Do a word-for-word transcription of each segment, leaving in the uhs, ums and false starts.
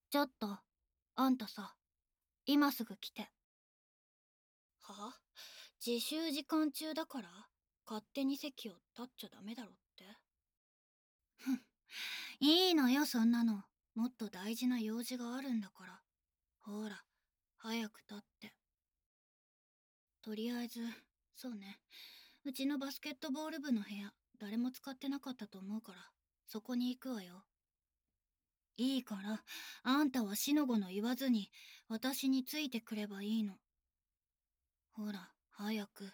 ちょっと、あんたさ、今すぐ来て。は？自習時間中だから勝手に席を立っちゃダメだろって。ふん、いいのよそんなの。もっと大事な用事があるんだから。ほら、早く立って。とりあえず、そうね。うちのバスケットボール部の部屋、誰も使ってなかったと思うから、そこに行くわよ。いいから、あんたはしのごの言わずに、私についてくればいいの。ほら、早く。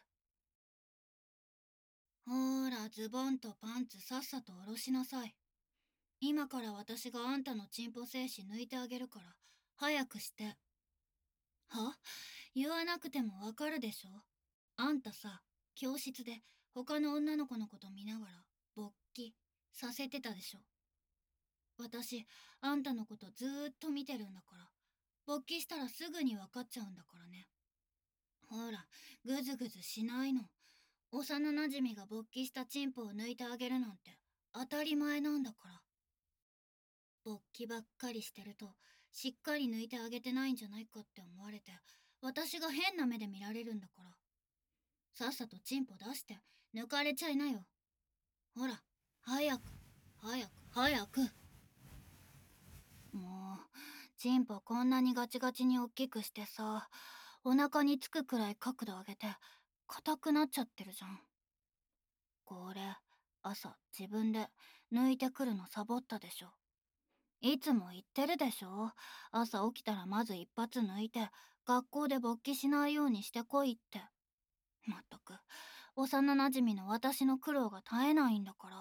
ほーら、ズボンとパンツさっさと下ろしなさい。今から私があんたのチンポ精子抜いてあげるから、早くして。は？言わなくてもわかるでしょ？あんたさ、教室で他の女の子のこと見ながら、勃起させてたでしょ？私、あんたのことずーっと見てるんだから、勃起したらすぐにわかっちゃうんだからね。ほら、ぐずぐずしないの。幼馴染が勃起したチンポを抜いてあげるなんて当たり前なんだから。勃起ばっかりしてるとしっかり抜いてあげてないんじゃないかって思われて、私が変な目で見られるんだから。さっさとチンポ出して抜かれちゃいなよ。ほら、早く、早く、早く。もう、チンポこんなにガチガチに大きくしてさ、お腹につくくらい角度上げて硬くなっちゃってるじゃん。これ、朝自分で抜いてくるのサボったでしょ。いつも言ってるでしょ。朝起きたらまず一発抜いて、学校で勃起しないようにしてこいって。まったく、幼馴染の私の苦労が絶えないんだから。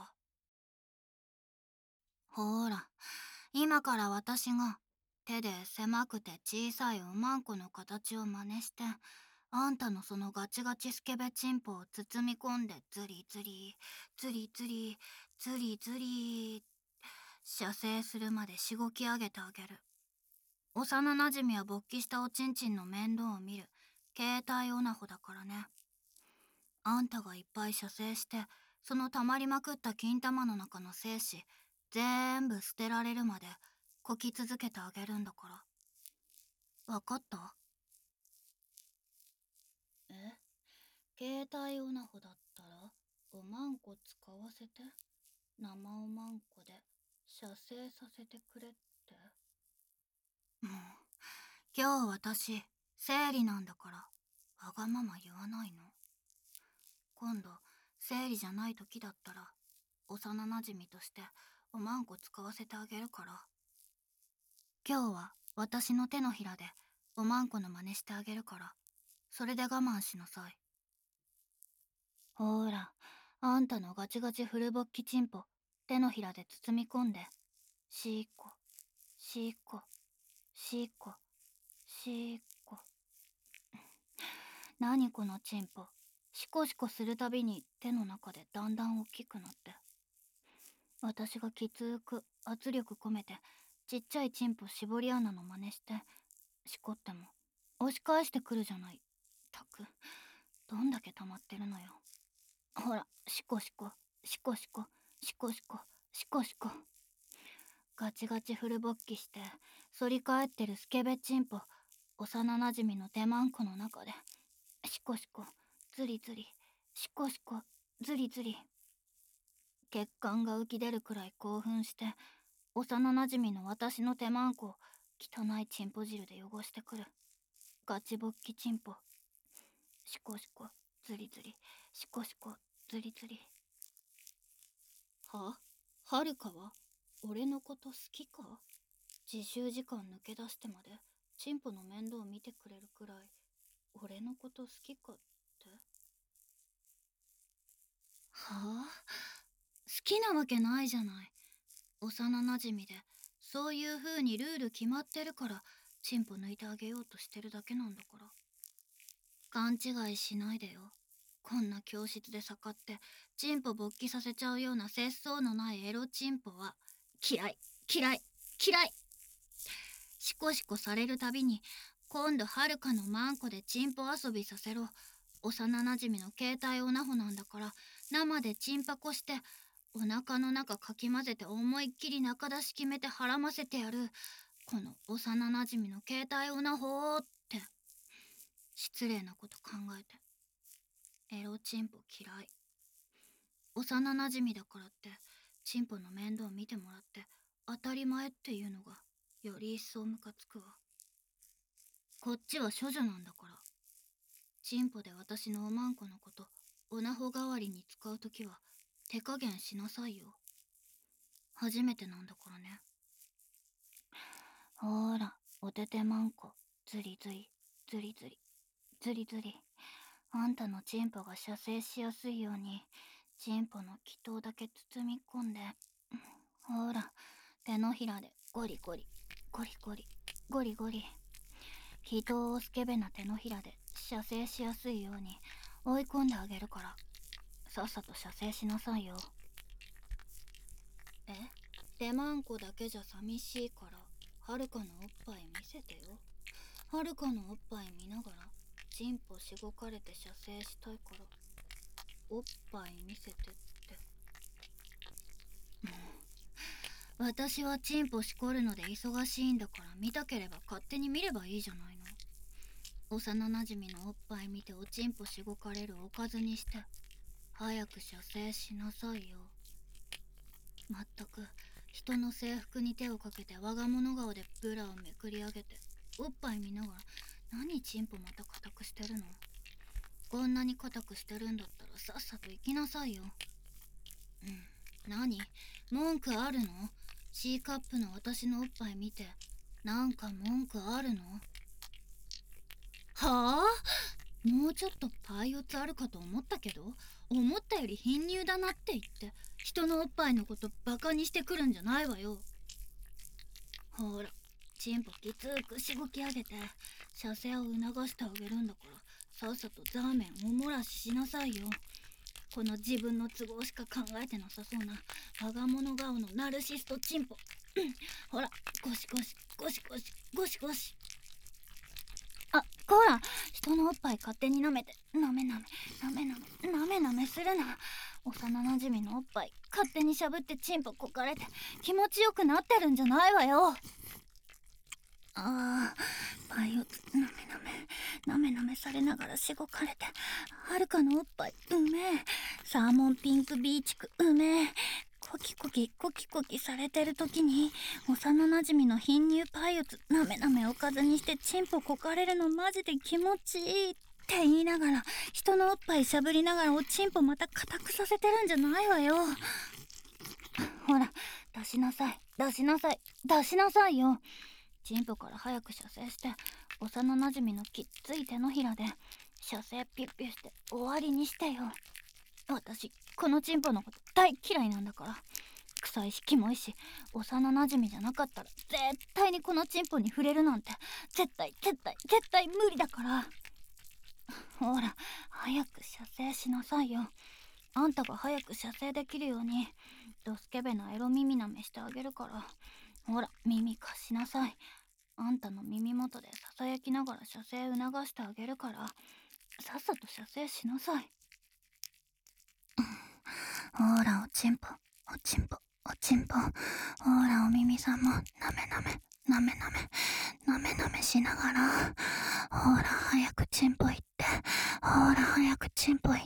ほーら、今から私が手で狭くて小さいおまんこの形を真似して、あんたのそのガチガチスケベチンポを包み込んでズリズリ、ズリズリ、ズリズリ、射精するまでしごき上げてあげる。幼馴染は勃起したおちんちんの面倒を見る携帯オナホだからね。あんたがいっぱい射精して、その溜まりまくった金玉の中の精子、全部捨てられるまで、こき続けてあげるんだから。わかった？え？携帯オナホだったら、おまんこ使わせて、生おまんこで、射精させてくれって。もう、今日私、生理なんだから、わがまま言わないの。今度、生理じゃない時だったら、幼馴染としておまんこ使わせてあげるから。今日は私の手のひらでおまんこの真似してあげるから、それで我慢しなさい。ほーら、あんたのガチガチフル勃起チンポ、手のひらで包み込んで、しーこ、しーこ、しーこ、しーこ。何このチンポ。シコシコするたびに手の中でだんだん大きくなって。私がきつーく圧力込めてちっちゃいチンポ絞り穴の真似してしこっても押し返してくるじゃない。たく、どんだけ溜まってるのよ。ほら、シコシコ、シコシコ、シコシコ、シコシコ。ガチガチフル勃起して反り返ってるスケベチンポ、幼馴染の手まんこの中でシコシコ、ズリズリ、シコシコ、ズリズリ。血管が浮き出るくらい興奮して、幼馴染の私の手まんこを汚いチンポ汁で汚してくる。ガチ勃起チンポ。シコシコ、ズリズリ、シコシコ、ズリズリ。は？はるかは俺のこと好きか？自習時間抜け出してまでチンポの面倒を見てくれるくらい俺のこと好きかって？はあ？好きなわけないじゃない。幼馴染でそういう風にルール決まってるからチンポ抜いてあげようとしてるだけなんだから。勘違いしないでよ。こんな教室で盛ってチンポ勃起させちゃうような節操のないエロチンポは嫌い嫌い嫌い。シコシコされるたびに今度はるかのマンコでチンポ遊びさせろ。幼馴染の携帯オナホなんだから生でチンパコしてお腹の中かき混ぜて思いっきり中出し決めてはらませてやる。 この幼なじみの携帯オナホーって。失礼なこと考えて。エロチンポ嫌い。幼なじみだからってチンポの面倒見てもらって当たり前っていうのがより一層ムカつくわ。こっちは処女なんだから。チンポで私のおまんこのことオナホ代わりに使うときは手加減しなさいよ。初めてなんだからね。ほーら、おててまんこ、ずりずり、ずりずり、ずりずり。あんたのチンポが射精しやすいように、チンポの気筒だけ包み込んで、ほら、手のひらでゴリゴリ、ゴリゴリ、ゴリゴリ。気筒をスケベな手のひらで射精しやすいように追い込んであげるから、さっさと射精しなさいよ。え？手まんこだけじゃ寂しいから、はるかのおっぱい見せてよ。はるかのおっぱい見ながら、チンポしごかれて射精したいから、おっぱい見せてって。もう、私はチンポしこるので忙しいんだから見たければ勝手に見ればいいじゃないの。幼なじみのおっぱい見ておちんぽしごかれるおかずにして、早く射精しなさいよ。まったく、人の制服に手をかけて我が物顔でブラをめくり上げて、おっぱい見ながら、何チンポまた固くしてるの？こんなに固くしてるんだったらさっさと行きなさいよ。うん、何？文句あるの？ C カップの私のおっぱい見て、なんか文句あるの？はあ？もうちょっとパイオツあるかと思ったけど、思ったより貧乳だなって言って、人のおっぱいのことバカにしてくるんじゃないわよ。ほら、チンポきつくしごき上げて、射精を促してあげるんだから、さっさとザーメンおもらししなさいよ。この自分の都合しか考えてなさそうな我が物顔のナルシストチンポ。ほら、ゴシゴシ、ゴシゴシ、ゴシゴシ。あ、こら、人のおっぱい勝手に舐めて、舐め舐め、舐め舐め、舐め舐めするな。幼なじみのおっぱい勝手にしゃぶってチンポこかれて気持ちよくなってるんじゃないわよ。ああ、パイオツ、なめなめ、なめなめされながらしごかれて、はるかのおっぱい、うめえ。サーモンピンクビーチク、うめえ。コキコキ、コキコキされてる時に、幼なじみの貧乳パイオツ、なめなめおかずにしてチンポこかれるのマジで気持ちいいって言いながら、人のおっぱいしゃぶりながらおチンポまた固くさせてるんじゃないわよ。ほら、出しなさい、出しなさい、出しなさいよ。チンポから早く射精して、幼なじみのきっつい手のひらで射精ピュッピュして終わりにしてよ。私このチンポのこと大嫌いなんだから。臭いしキモいし、幼なじみじゃなかったら絶対にこのチンポに触れるなんて絶対絶対絶対無理だから。ほら、早く射精しなさいよ。あんたが早く射精できるようにドスケベなエロ耳なめしてあげるから。ほら、耳貸しなさい。あんたの耳元でささやきながら射精促してあげるから、さっさと射精しなさい。ほら、おちんぽ、おちんぽ、おちんぽ。ほら、お耳さんも、なめなめ、なめなめ、なめなめしながら。ほら、早くちんぽいって。ほら、早くちんぽいって。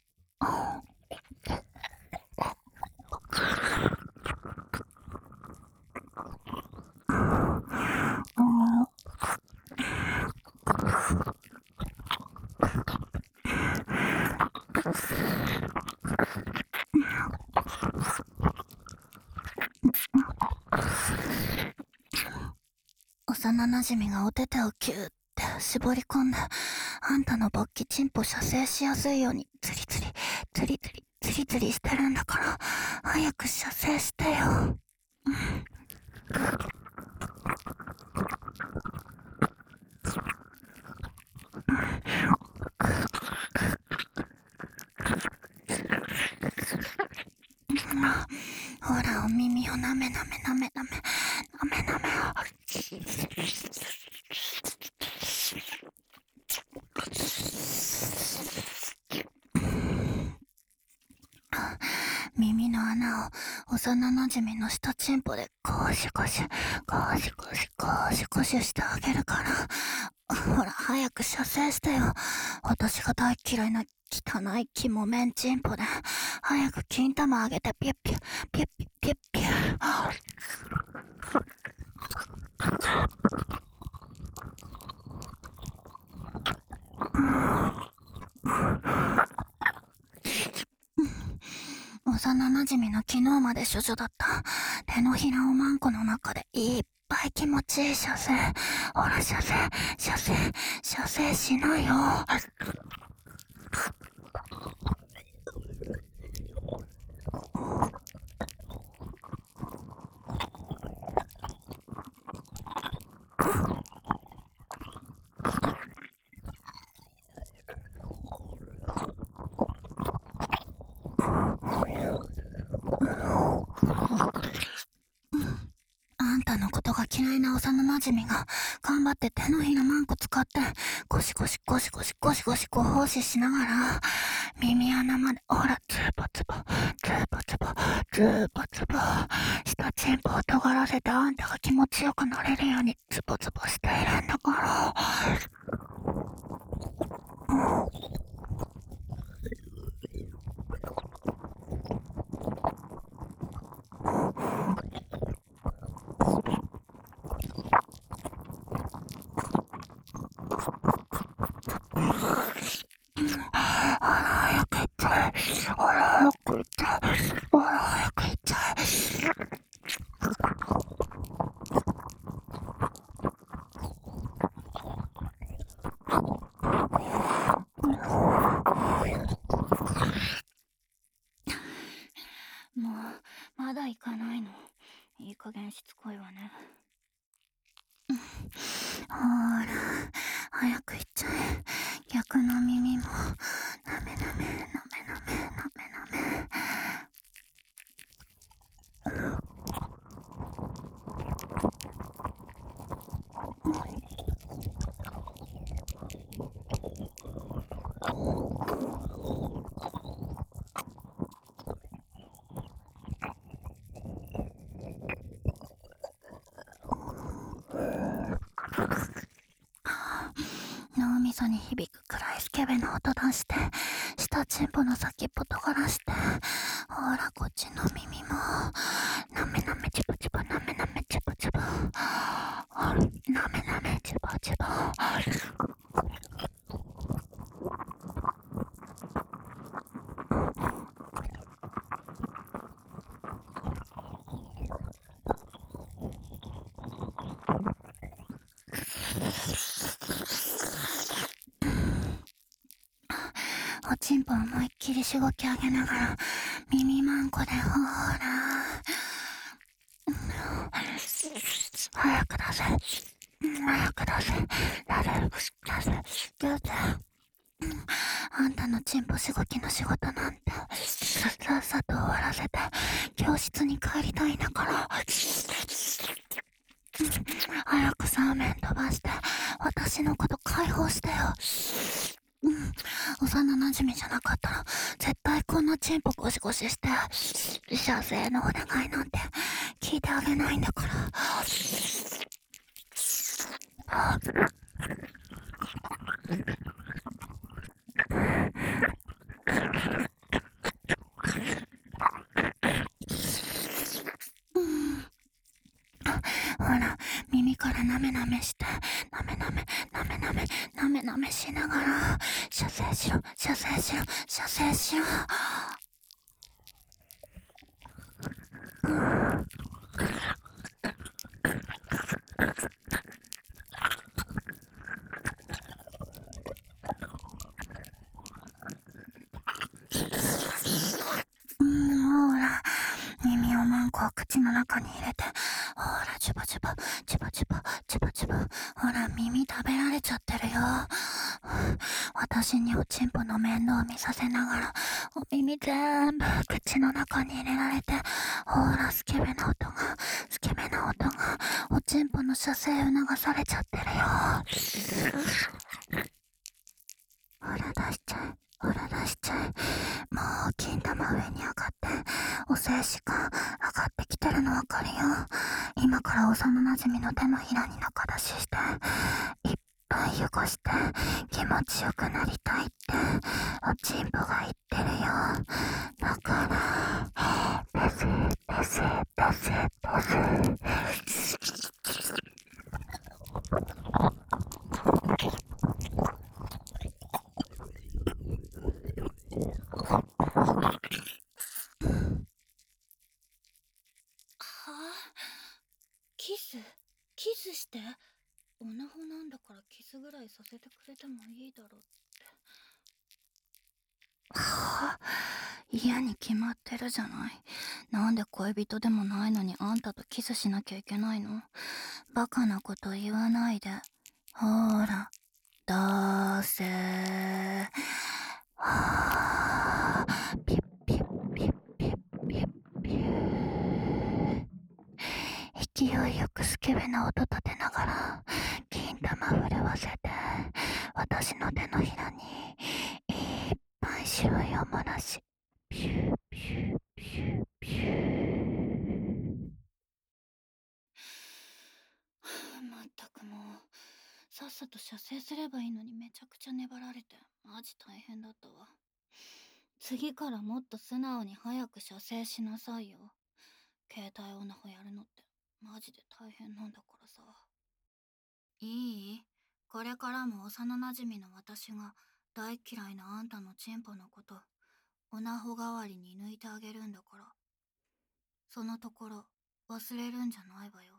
幼なじみがおててをキューって絞り込んで、あんたの勃起チンポ射精しやすいようにツリツリツリツリツリツリしてるんだから、早く射精してよ。ほら、お耳をなめなめなめなめなめなめを。耳の穴を幼なじみの下チンポでゴシゴシゴシゴシゴシゴシしてあげるから。ほら早く射精してよ。私が大嫌いな汚いキモメンチンポで。早く金玉あげてピュッピュッピュッピュッピュッピュッ。幼なじみの昨日まで処女だった手のひらおまんこの中でいっぱい気持ちいい射精。ほら射精射精射精しないよ。あんたのことが嫌いな幼なじみが頑張って手のひらマンコ使ってゴシゴシゴシゴシゴシゴシご奉仕しながら耳穴までほらズボズボズボズボズボズボ下チンポを尖らせてあんたが気持ちよくなれるようにズボズボしているんだから。早く行っちゃえ。ほら早く行っちゃえ。ほら早く行っちゃえ。もうまだ行かないの。いい加減しつこいわね。ほら早く行っちゃえ。逆の耳もなめなめなめなめなめなめ。脳みそに響くくらいスケベな音出して下チンポの先っぽとがらしてほらこっちの耳もなめなめチブチブなめなめチブチブなめなめチブチブ。おちんぽ思いっきりしごき上げながら耳まんこでほーら早く出せ早く出せ出せ出せ出せ。あんたのチンポしごきの仕事なんてさっさと終わらせて教室に帰りたいんだから。早くサーメン飛ばして私のこと解放してよ。うん、幼なじみじゃなかったら絶対こんなチンポゴシゴシして射精のお願いなんて聞いてあげないんだから。ほら耳からなめなめしてなめなめなめなめなめなめしながら射精しろ射精しろ射精しろ。うんほら耳をマンコを口の中に入れてほらチュバチュバチュバチュバチュバチュバほら耳食べられちゃってるよ。私におちんぽの面倒を見させながらお耳全部口の中に入れられてほらスケベな音がスケベな音がおちんぽの射精促されちゃってるよ。ほら出しちゃえほら出しちゃえ。もう金玉上に上がってお精子が上が今から幼馴染の手のひらに中出しして、いっぱい汚して気持ちよくなりたいっておちんぽが言ってるよ。だから出せ出せ出せ出せ。 はあ、キスキスして。オナホなんだからキスぐらいさせてくれてもいいだろうって。はあ、嫌に決まってるじゃない。なんで恋人でもないのにあんたとキスしなきゃいけないの。バカなこと言わないで。ほーら、だーせー。はあ、ピッピッピッピッピッピュー。勢いよくスケベな音立てながら金玉震わせて、私の手のひらにいっぱい白いを漏らし、ピューピューピューピュー。まったくもう、さっさと射精すればいいのにめちゃくちゃ粘られてマジ大変だったわ。次からもっと素直に早く射精しなさいよ。携帯オナホやるのってマジで大変なんだからさ。いい？これからも幼馴染の私が大嫌いなあんたのチンポのことオナホ代わりに抜いてあげるんだから、そのところ忘れるんじゃないわよ。